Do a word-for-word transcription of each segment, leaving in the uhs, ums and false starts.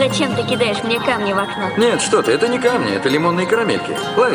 Зачем ты кидаешь мне камни в окно? Нет, что ты, это не камни, это лимонные карамельки. Лови.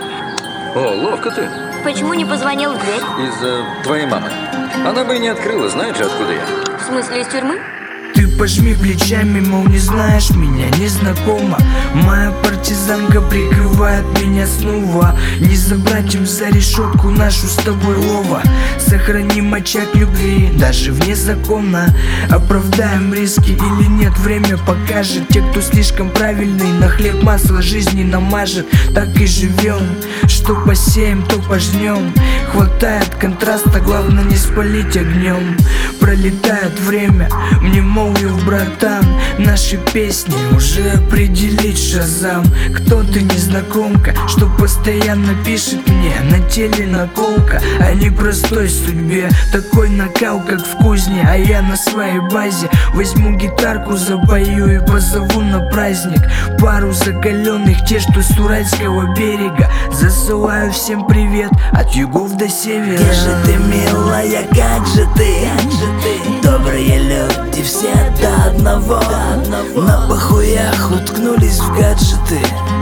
О, ловко ты. Почему не позвонил в дверь? Из-за твоей мамы. Она бы и не открыла, знаешь же, откуда я. В смысле, из тюрьмы? Ты пожми плечами, мол, не знаешь меня, не знакома. Моя партизанка прикрывает меня снова. Не забрать им за решетку нашу с тобой лова. Сохраним очаг любви, даже вне закона. Оправдаем риски или нет, время покажет. Те, кто слишком правильный, на хлеб масло жизни намажет. Так и живем, что посеем, то пожнем. Хватает контраста, главное не спалить огнем. Пролетает время, мне молвил братан, наши песни уже определить шазам. Кто ты, незнакомка, что постоянно пишет мне на теле наколка о непростой судьбе. Такой накал, как в кузне, а я на своей базе. Возьму гитарку, запою и позову на праздник пару закаленных, те, что с Уральского берега. Засылаю всем привет от югов до севера. Где же ты, милая, как же ты, как же ты? Добрые люди все до одного, на похуях уткнулись в гаджеты,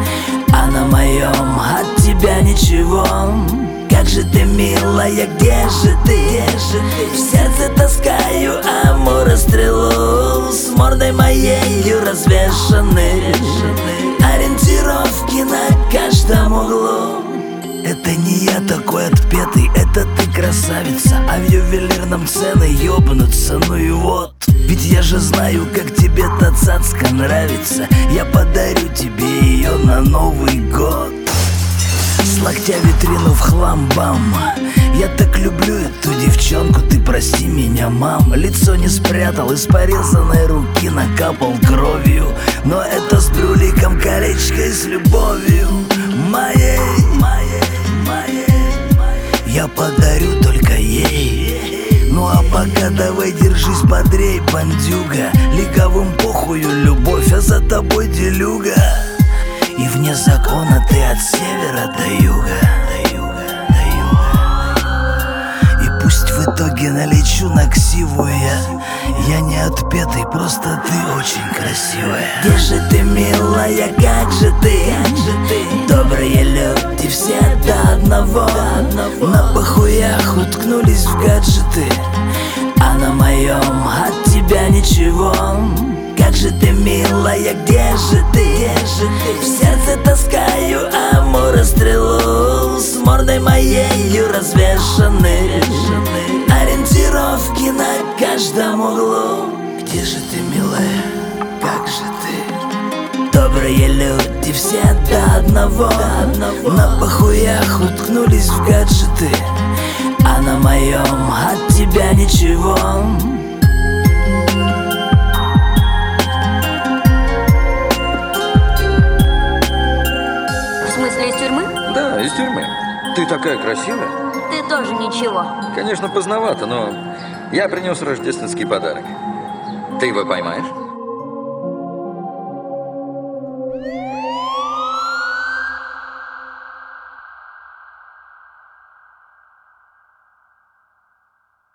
а на моем от тебя ничего. Как же ты, милая, где же ты, где же ты? В сердце таскаю амурострелу, с мордой моею развешаны ориентировки на каждом углу. Это не я такой отпетый, это ты красавица, а в ювелирном цены ёбнутся, ну и вот. Ведь я же знаю, как тебе та цацка нравится. Я подарю тебе ее на Новый год. С локтя витрину в хлам, бам. Я так люблю эту девчонку, ты прости меня, мам. Лицо не спрятал, из порезанной руки накапал кровью. Но это с брюликом, колечко с любовью моей, моей, моей, моей. Я подарю только ей. Ну а пока давай держись бодрей, бандюга. Лиговым похую любовь, а за тобой делюга. И вне закона ты от севера до юга, до юга, до юга. И пусть в итоге налечу на ксиву я. Я не отпетый, просто ты очень красивая. Где же ты, милая, как же ты, как же ты? Добрые люди все до одного, на похуях уткнулись в гаджеты, а на моем от тебя ничего. Как же ты, милая, где же ты, где же ты? В сердце таскаю амурострелу, с мордой моею развешаны ориентировки на каждом углу. Где же ты, милая, как же ты? Добрые люди все до одного, на похуях уткнулись в гаджеты, а на моем от тебя ничего. Из тюрьмы? Да, из тюрьмы. Ты такая красивая. Ты тоже ничего. Конечно, поздновато, но я принес рождественский подарок. Ты его поймаешь?